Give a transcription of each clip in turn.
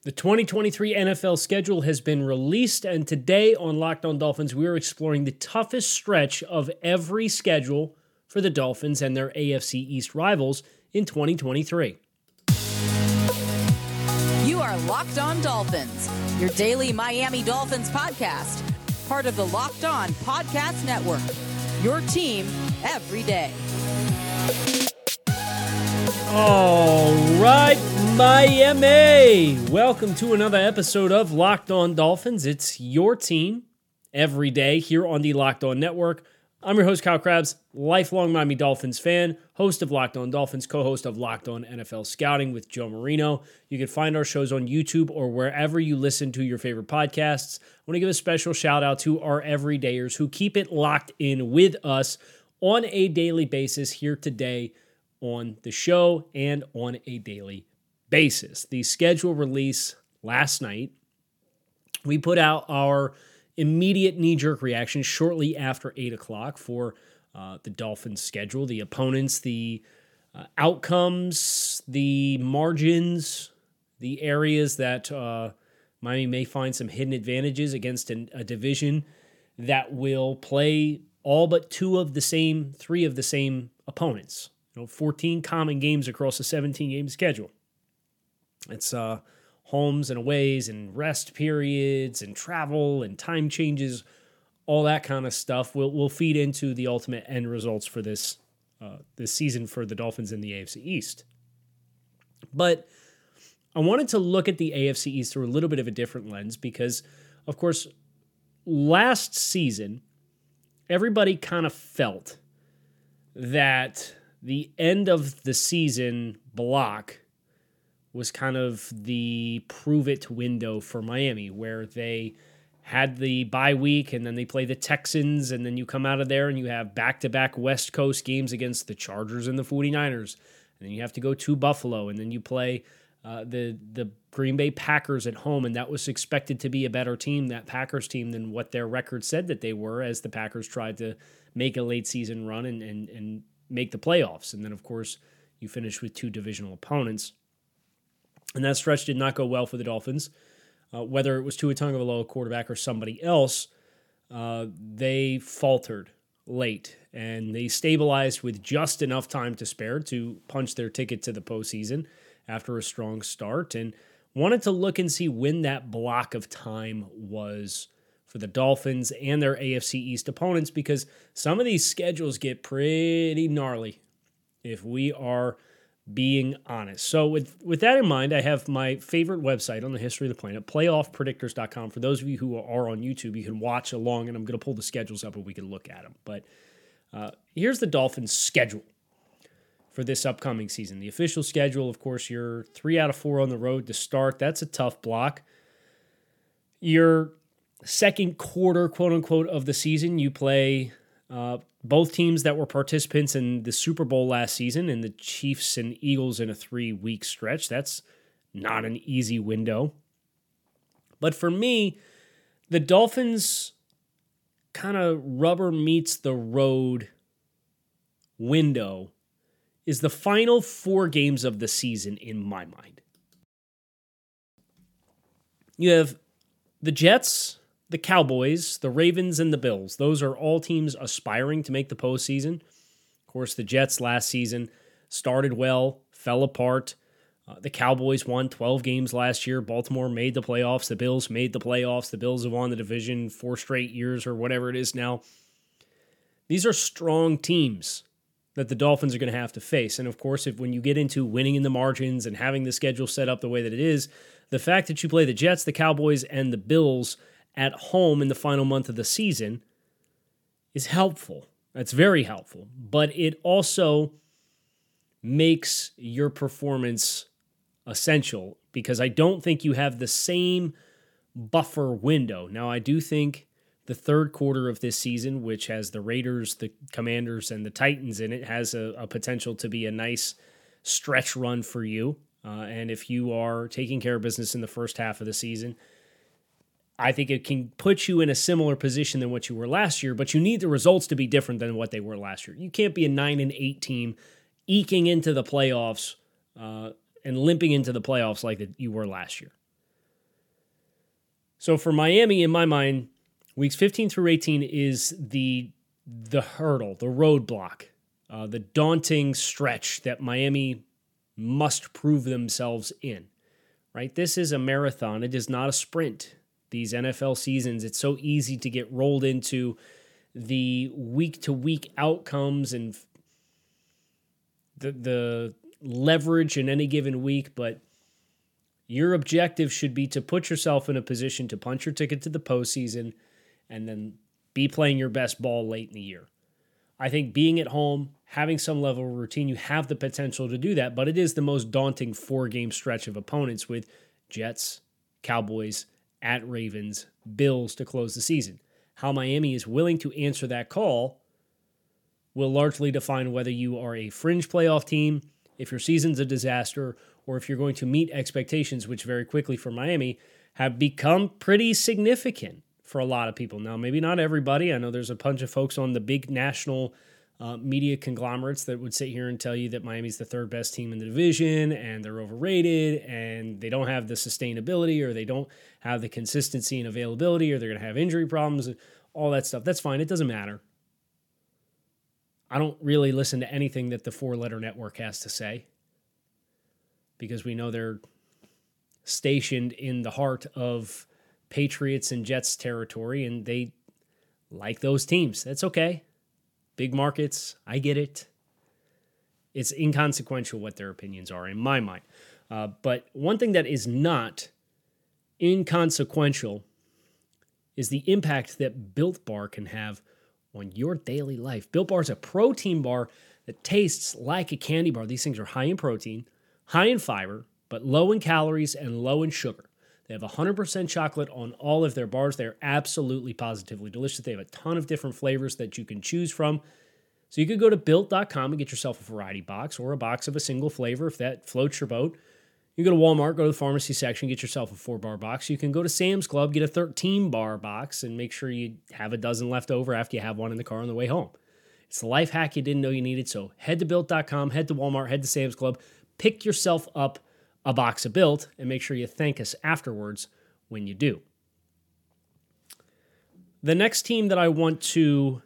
The 2023 NFL schedule has been released, and today on Locked On Dolphins, we are exploring the toughest stretch of every schedule for the Dolphins and their AFC East rivals in 2023. You are Locked On Dolphins, your daily Miami Dolphins podcast, part of the Locked On Podcast Network, your team every day. All right, Miami. Welcome to another episode of Locked On Dolphins. It's your team every day here on the Locked On Network. I'm your host, Kyle Krabs, lifelong Miami Dolphins fan, host of Locked On Dolphins, co-host of Locked On NFL Scouting with Joe Marino. You can find our shows on YouTube or wherever you listen to your favorite podcasts. I want to give a special shout out to our everydayers who keep it locked in with us on a daily basis here today on the show and on a daily basis. The schedule release last night, we put out our immediate knee-jerk reaction shortly after 8 o'clock for the Dolphins schedule, the opponents, the outcomes, the margins, the areas that Miami may find some hidden advantages against a division that will play all but three of the same opponents. 14 common games across a 17-game schedule. It's homes and aways and rest periods and travel and time changes, all that kind of stuff will feed into the ultimate end results for this season for the Dolphins in the AFC East. But I wanted to look at the AFC East through a little bit of a different lens because, of course, last season, everybody kind of felt that the end of the season block was kind of the prove-it window for Miami, where they had the bye week and then they play the Texans, and then you come out of there and you have back-to-back West Coast games against the Chargers and the 49ers, and then you have to go to Buffalo, and then you play the Green Bay Packers at home, and that was expected to be a better team, that Packers team, than what their record said that they were, as the Packers tried to make a late-season run and make the playoffs. And then, of course, you finish with two divisional opponents. And that stretch did not go well for the Dolphins. Whether it was Tua Tagovailoa, quarterback, or somebody else, they faltered late. And they stabilized with just enough time to spare to punch their ticket to the postseason after a strong start. And wanted to look and see when that block of time was for the Dolphins and their AFC East opponents, because some of these schedules get pretty gnarly, if we are being honest. So with that in mind, I have my favorite website on the history of the planet, playoffpredictors.com. For those of you who are on YouTube, you can watch along, and I'm going to pull the schedules up and we can look at them. But here's the Dolphins' schedule for this upcoming season. The official schedule, of course, you're 3 out of 4 on the road to start. That's a tough block. Your second quarter, quote-unquote, of the season, you play both teams that were participants in the Super Bowl last season, and the Chiefs and Eagles in a 3-week stretch. That's not an easy window. But for me, the Dolphins kind of rubber meets the road window is the final 4 games of the season in my mind. You have the Jets, the Cowboys, the Ravens, and the Bills. Those are all teams aspiring to make the postseason. Of course, the Jets last season started well, fell apart. The Cowboys won 12 games last year. Baltimore made the playoffs. The Bills made the playoffs. The Bills have won the division 4 straight years or whatever it is now. These are strong teams that the Dolphins are going to have to face. And of course, when you get into winning in the margins and having the schedule set up the way that it is, the fact that you play the Jets, the Cowboys, and the Bills at home in the final month of the season is helpful. That's very helpful. But it also makes your performance essential, because I don't think you have the same buffer window. Now, I do think the third quarter of this season, which has the Raiders, the Commanders, and the Titans in it, has a potential to be a nice stretch run for you. And if you are taking care of business in the first half of the season, I think it can put you in a similar position than what you were last year, but you need the results to be different than what they were last year. You can't be a 9-8 team eking into the playoffs and limping into the playoffs like you were last year. So for Miami, in my mind, weeks 15 through 18 is the hurdle, the roadblock, the daunting stretch that Miami must prove themselves in, right? This is a marathon. It is not a sprint. These NFL seasons, it's so easy to get rolled into the week-to-week outcomes and the leverage in any given week, but your objective should be to put yourself in a position to punch your ticket to the postseason and then be playing your best ball late in the year. I think being at home, having some level of routine, you have the potential to do that, but it is the most daunting 4-game stretch of opponents with Jets, Cowboys, at Ravens, Bills to close the season. How Miami is willing to answer that call will largely define whether you are a fringe playoff team, if your season's a disaster, or if you're going to meet expectations, which very quickly for Miami have become pretty significant for a lot of people. Now, maybe not everybody. I know there's a bunch of folks on the big national media conglomerates that would sit here and tell you that Miami's the third best team in the division and they're overrated and they don't have the sustainability or they don't have the consistency and availability or they're going to have injury problems and all that stuff. That's fine. It doesn't matter. I don't really listen to anything that the 4-letter network has to say because we know they're stationed in the heart of Patriots and Jets territory, and they like those teams. That's okay. Big markets, I get it. It's inconsequential what their opinions are in my mind. But one thing that is not inconsequential is the impact that Built Bar can have on your daily life. Built Bar is a protein bar that tastes like a candy bar. These things are high in protein, high in fiber, but low in calories and low in sugar. They have 100% chocolate on all of their bars. They're absolutely positively delicious. They have a ton of different flavors that you can choose from. So you could go to Built.com and get yourself a variety box or a box of a single flavor if that floats your boat. You go to Walmart, go to the pharmacy section, get yourself a 4-bar box. You can go to Sam's Club, get a 13-bar box, and make sure you have a dozen left over after you have one in the car on the way home. It's the life hack you didn't know you needed. So head to Built.com, head to Walmart, head to Sam's Club, pick yourself up a box of Built, and make sure you thank us afterwards when you do. The next team that I want to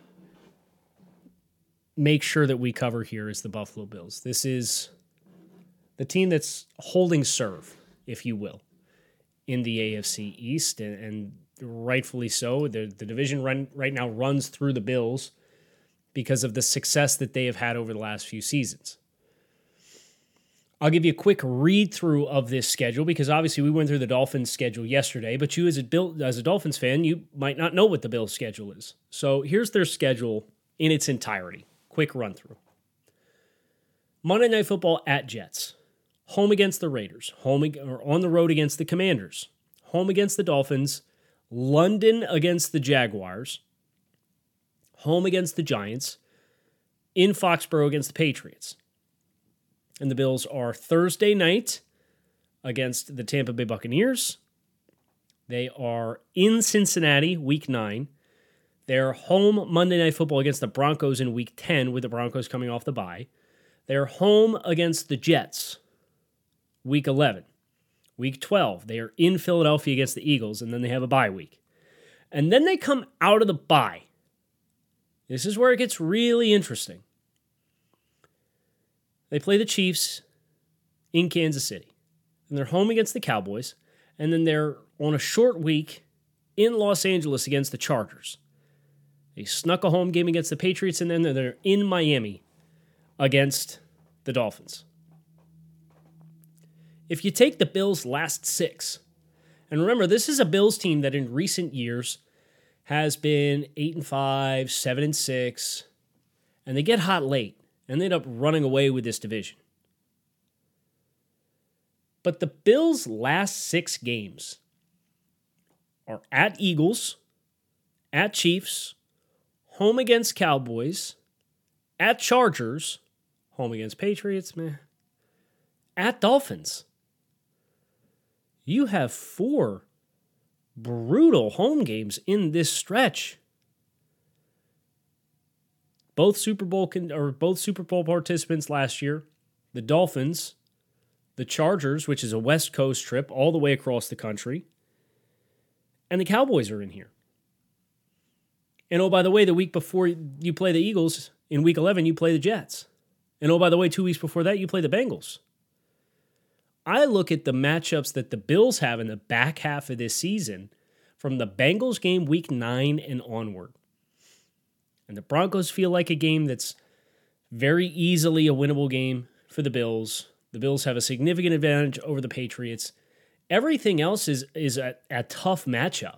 make sure that we cover here is the Buffalo Bills. This is the team that's holding serve, if you will, in the AFC East, and rightfully so. The division right now runs through the Bills because of the success that they have had over the last few seasons. I'll give you a quick read-through of this schedule because obviously we went through the Dolphins' schedule yesterday, but you as a Dolphins fan, you might not know what the Bills' schedule is. So here's their schedule in its entirety. Quick run-through. Monday Night Football at Jets. Home against the Raiders. On the road against the Commanders. Home against the Dolphins. London against the Jaguars. Home against the Giants. In Foxborough against the Patriots. And the Bills are Thursday night against the Tampa Bay Buccaneers. They are in Cincinnati, Week 9. They're home Monday Night Football against the Broncos in Week 10, with the Broncos coming off the bye. They're home against the Jets, Week 11. Week 12, they are in Philadelphia against the Eagles, and then they have a bye week. And then they come out of the bye. This is where it gets really interesting. They play the Chiefs in Kansas City. And they're home against the Cowboys. And then they're on a short week in Los Angeles against the Chargers. They snuck a home game against the Patriots, and then they're in Miami against the Dolphins. If you take the Bills' last 6, and remember, this is a Bills team that in recent years has been 8-5, 7-6, and they get hot late. And they end up running away with this division. But the Bills' last 6 games are at Eagles, at Chiefs, home against Cowboys, at Chargers, home against Patriots, at Dolphins. You have 4 brutal home games in this stretch. Both Super Bowl participants last year, the Dolphins, the Chargers, which is a West Coast trip all the way across the country, And the Cowboys are in here. And oh, by the way, the week before you play the Eagles, in week 11, you play the Jets. And oh, by the way, 2 weeks before that, you play the Bengals. I look at the matchups that the Bills have in the back half of this season from the Bengals game week 9 and onward. And the Broncos feel like a game that's very easily a winnable game for the Bills. The Bills have a significant advantage over the Patriots. Everything else is a tough matchup.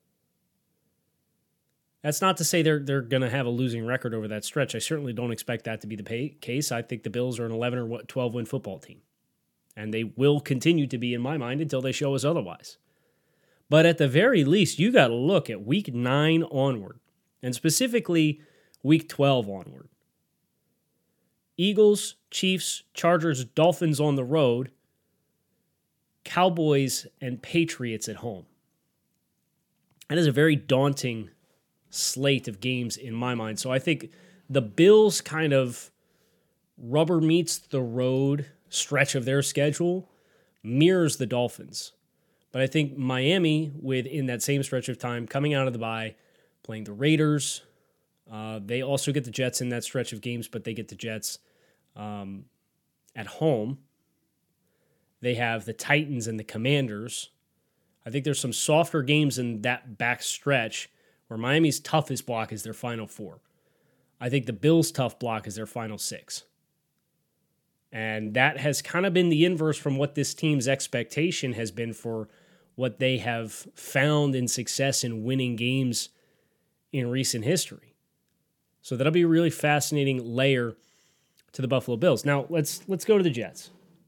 That's not to say they're going to have a losing record over that stretch. I certainly don't expect that to be the case. I think the Bills are an 11 or 12 win football team. And they will continue to be in my mind until they show us otherwise. But at the very least, you got to look at week 9 onward, and specifically week 12 onward. Eagles, Chiefs, Chargers, Dolphins on the road, Cowboys, and Patriots at home. That is a very daunting slate of games in my mind. So I think the Bills kind of rubber meets the road stretch of their schedule mirrors the Dolphins. But I think Miami, within that same stretch of time, coming out of the bye, playing the Raiders. They also get the Jets in that stretch of games, but they get the Jets at home. They have the Titans and the Commanders. I think there's some softer games in that back stretch where Miami's toughest block is their final 4. I think the Bills' tough block is their final 6. And that has kind of been the inverse from what this team's expectation has been for what they have found in success in winning games in recent history. So that'll be a really fascinating layer to the Buffalo Bills. Now, let's go to the Jets.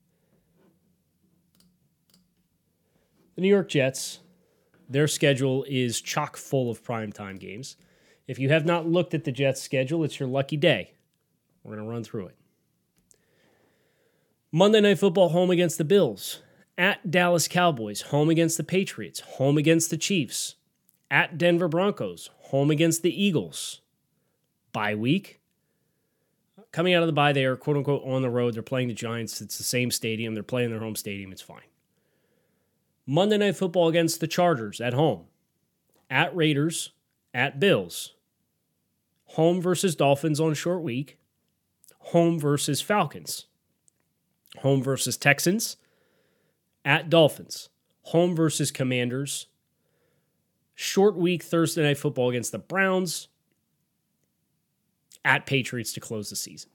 The New York Jets, their schedule is chock full of primetime games. If you have not looked at the Jets' schedule, it's your lucky day. We're going to run through it. Monday Night Football, home against the Bills. At Dallas Cowboys, home against the Patriots. Home against the Chiefs. At Denver Broncos, home against the Eagles. Bye week. Coming out of the bye, they are quote-unquote on the road. They're playing the Giants. It's the same stadium. They're playing their home stadium. It's fine. Monday Night Football against the Chargers at home. At Raiders. At Bills. Home versus Dolphins on a short week. Home versus Falcons. Home versus Texans. At Dolphins. Home versus Commanders. Short week Thursday Night Football against the Browns. At Patriots to close the season.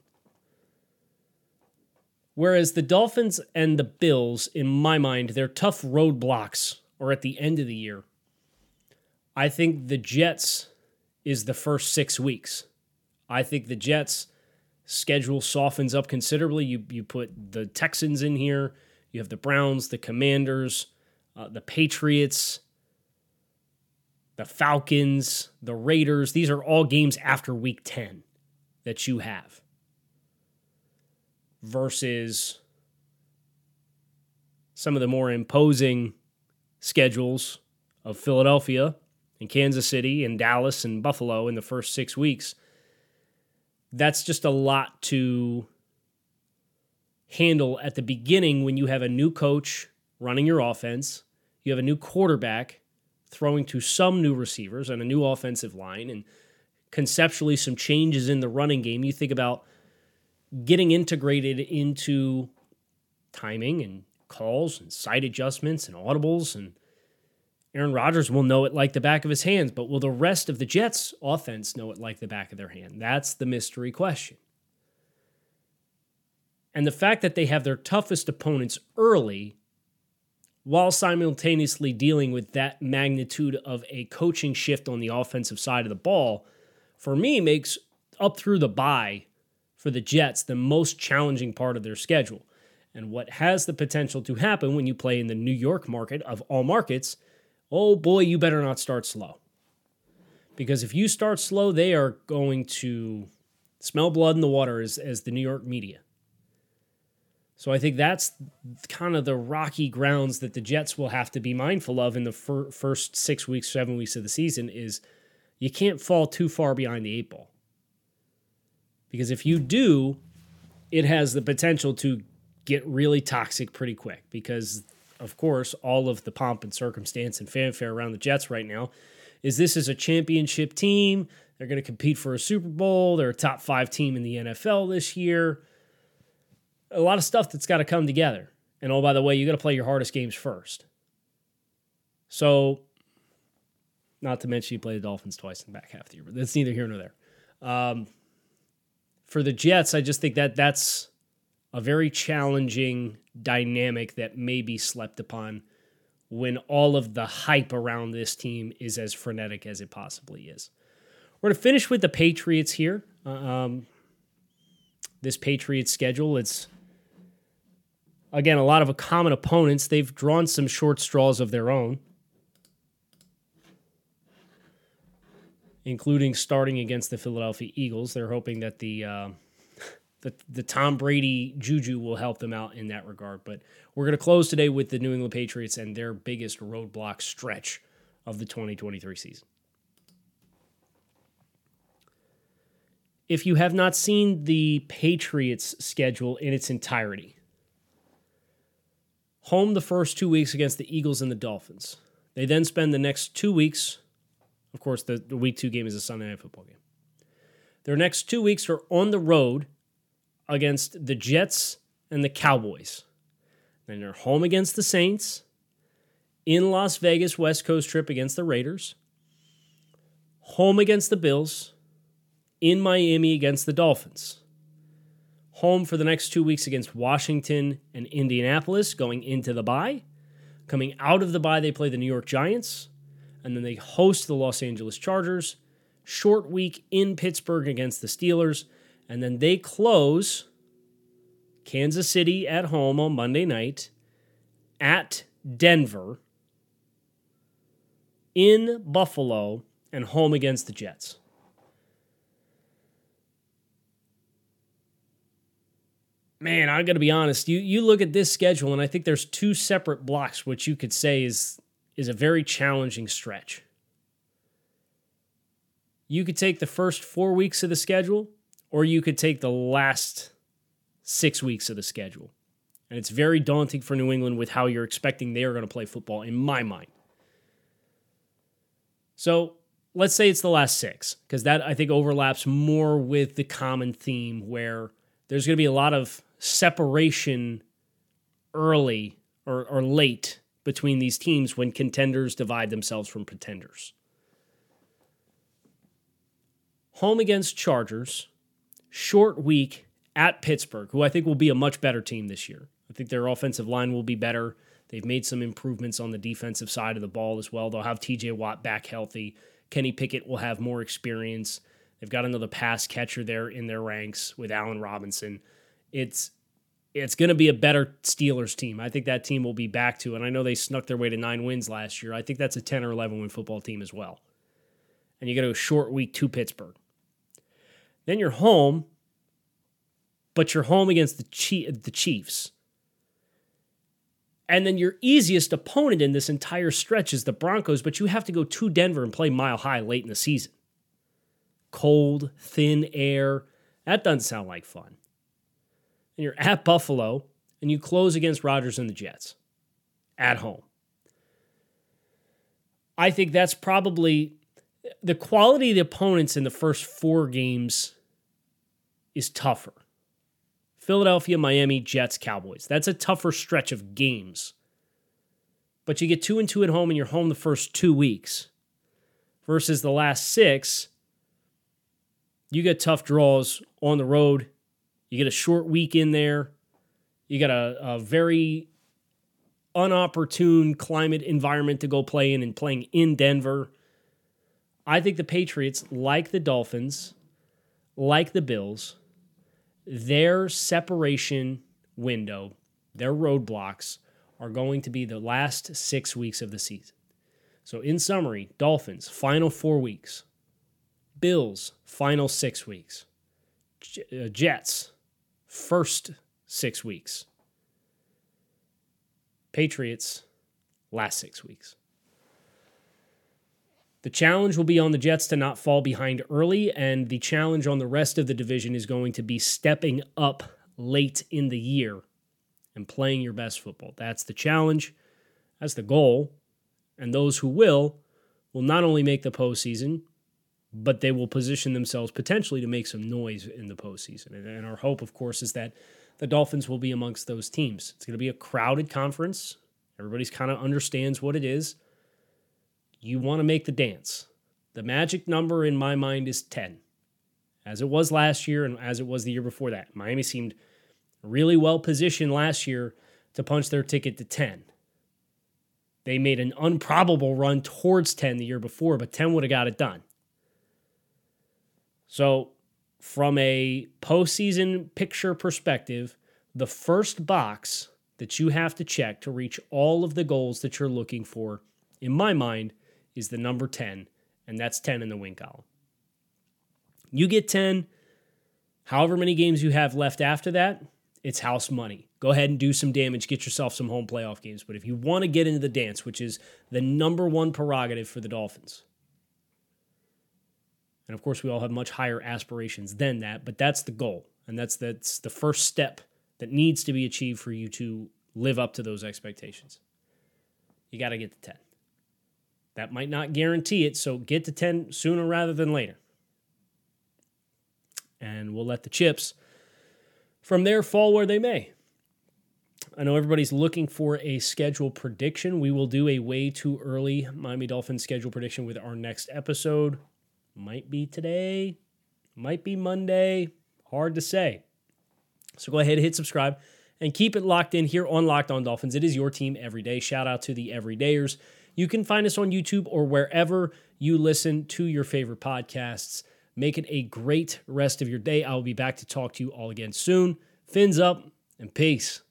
Whereas the Dolphins and the Bills, in my mind, their tough roadblocks are at the end of the year. I think the Jets is the first 6 weeks. I think the Jets' schedule softens up considerably. You put the Texans in here. You have the Browns, the Commanders, the Patriots, the Falcons, the Raiders. These are all games after week 10 that you have. Versus some of the more imposing schedules of Philadelphia and Kansas City and Dallas and Buffalo in the first 6 weeks. That's just a lot to handle at the beginning when you have a new coach running your offense, you have a new quarterback throwing to some new receivers and a new offensive line, and conceptually some changes in the running game. You think about getting integrated into timing and calls and sight adjustments and audibles, and Aaron Rodgers will know it like the back of his hands, but will the rest of the Jets' offense know it like the back of their hand? That's the mystery question. And the fact that they have their toughest opponents early while simultaneously dealing with that magnitude of a coaching shift on the offensive side of the ball, for me, makes up through the bye for the Jets the most challenging part of their schedule. And what has the potential to happen when you play in the New York market of all markets, oh boy, you better not start slow. Because if you start slow, they are going to smell blood in the water as the New York media. So I think that's kind of the rocky grounds that the Jets will have to be mindful of in the first 6 weeks, 7 weeks of the season, is you can't fall too far behind the 8 ball. Because if you do, it has the potential to get really toxic pretty quick, because of course, all of the pomp and circumstance and fanfare around the Jets right now, is this is a championship team. They're going to compete for a Super Bowl. They're a top 5 team in the NFL this year. A lot of stuff that's got to come together. And oh, by the way, you got to play your hardest games first. So, not to mention you play the Dolphins twice in the back half of the year, but that's neither here nor there. For the Jets, I just think that that's a very challenging dynamic that may be slept upon when all of the hype around this team is as frenetic as it possibly is. We're going to finish with the Patriots here. This Patriots schedule, it's, again, a lot of common opponents. They've drawn some short straws of their own, including starting against the Philadelphia Eagles. They're hoping that the Tom Brady juju will help them out in that regard. But we're going to close today with the New England Patriots and their biggest roadblock stretch of the 2023 season. If you have not seen the Patriots schedule in its entirety, home the first 2 weeks against the Eagles and the Dolphins. They then spend the next 2 weeks, of course, the week 2 game is a Sunday Night Football game. Their next 2 weeks are on the road against the Jets and the Cowboys. Then they're home against the Saints, in Las Vegas, West Coast trip against the Raiders, home against the Bills, in Miami against the Dolphins, home for the next 2 weeks against Washington and Indianapolis, going into the bye. Coming out of the bye, they play the New York Giants, and then they host the Los Angeles Chargers. Short week in Pittsburgh against the Steelers, and then they close Kansas City at home on Monday night, at Denver, in Buffalo, and home against the Jets. Man, I got to be honest. You look at this schedule, and I think there's 2 separate blocks, which you could say is a very challenging stretch. You could take the first 4 weeks of the schedule, or you could take the last 6 weeks of the schedule. And it's very daunting for New England with how you're expecting they are going to play football, in my mind. So let's say it's the last 6, because that, I think, overlaps more with the common theme where there's going to be a lot of separation early or late between these teams when contenders divide themselves from pretenders. Home against Chargers, short week at Pittsburgh, who I think will be a much better team this year. I think their offensive line will be better. They've made some improvements on the defensive side of the ball as well. They'll have TJ Watt back healthy. Kenny Pickett will have more experience. They've got another pass catcher there in their ranks with Allen Robinson. It's going to be a better Steelers team. I think that team will be back to, and I know they snuck their way to 9 wins last year. I think that's a 10 or 11 win football team as well. And you go to a short week to Pittsburgh. Then you're home, but you're home against the Chiefs. And then your easiest opponent in this entire stretch is the Broncos, but you have to go to Denver and play Mile High late in the season. Cold, thin air. That doesn't sound like fun. And you're at Buffalo, and you close against Rodgers and the Jets at home. I think that's probably the quality of the opponents in the first 4 games is tougher. Philadelphia, Miami, Jets, Cowboys. That's a tougher stretch of games. But you get 2-2 at home, and you're home the first 2 weeks. Versus the last 6, you get tough draws on the road. You get a short week in there. You got a very unopportune climate environment to go play in and playing in Denver. I think the Patriots, like the Dolphins, like the Bills, their separation window, their roadblocks are going to be the last 6 weeks of the season. So in summary, Dolphins, final 4 weeks. Bills, final 6 weeks. Jets, first 6 weeks. Patriots, last 6 weeks. The challenge will be on the Jets to not fall behind early, and the challenge on the rest of the division is going to be stepping up late in the year and playing your best football. That's the challenge. That's the goal. And those who will not only make the postseason, but they will position themselves potentially to make some noise in the postseason. And our hope, of course, is that the Dolphins will be amongst those teams. It's going to be a crowded conference. Everybody's kind of understands what it is. You want to make the dance. The magic number in my mind is 10, as it was last year and as it was the year before that. Miami seemed really well positioned last year to punch their ticket to 10. They made an improbable run towards 10 the year before, but 10 would have got it done. So from a postseason picture perspective, the first box that you have to check to reach all of the goals that you're looking for, in my mind, is the number 10, and that's 10 in the win column. You get 10, however many games you have left after that, it's house money. Go ahead and do some damage, get yourself some home playoff games. But if you want to get into the dance, which is the number one prerogative for the Dolphins, and of course we all have much higher aspirations than that, but that's the goal. And that's the first step that needs to be achieved for you to live up to those expectations. You got to get to 10. That might not guarantee it, so get to 10 sooner rather than later. And we'll let the chips from there fall where they may. I know everybody's looking for a schedule prediction. We will do a way too early Miami Dolphins schedule prediction with our next episode. Might be today, might be Monday, hard to say. So go ahead and hit subscribe and keep it locked in here on Locked On Dolphins. It is your team every day. Shout out to the everydayers. You can find us on YouTube or wherever you listen to your favorite podcasts. Make it a great rest of your day. I will be back to talk to you all again soon. Fins up and peace.